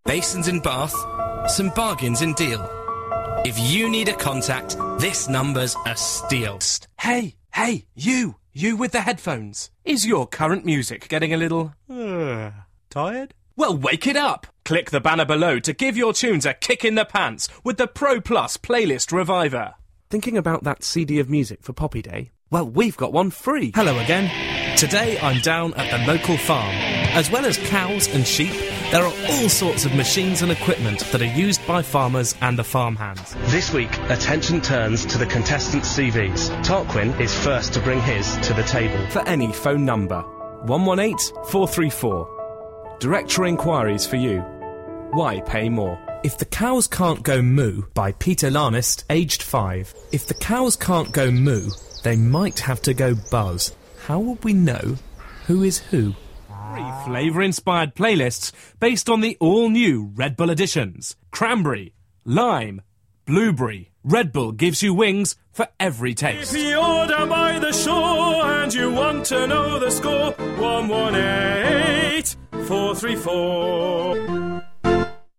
basins in Bath, some bargains in Deal. If you need a contact, this number's a steal. Hey, you with the headphones. Is your current music getting a little... tired? Well, wake it up! Click the banner below to give your tunes a kick in the pants with the Pro Plus Playlist Reviver. Thinking about that CD of music for Poppy Day? Well, we've got one free. Hello again. Today I'm down at the local farm. As well as cows and sheep, there are all sorts of machines and equipment that are used by farmers and the farmhands. This week, attention turns to the contestants' CVs. Tarquin is first to bring his to the table. For any phone number, 118 434. Directory inquiries for you. Why pay more? If the Cows Can't Go Moo by Peter Larnest, aged 5. If the cows can't go moo, they might have to go buzz. How would we know who is who? 3 flavour-inspired playlists based on the all-new Red Bull editions. Cranberry, lime, blueberry. Red Bull gives you wings for every taste. If you're down by the shore and you want to know the score, 118 434.